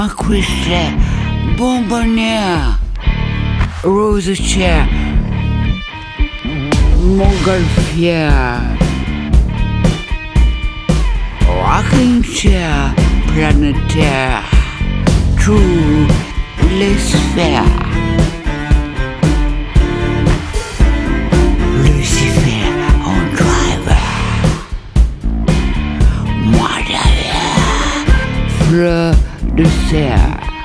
Queste bonbonnière, rosetière, montgolfière, rocking chair planétaire, tous les sphères. Lucifer en driver, moi derrière, fleur de serre.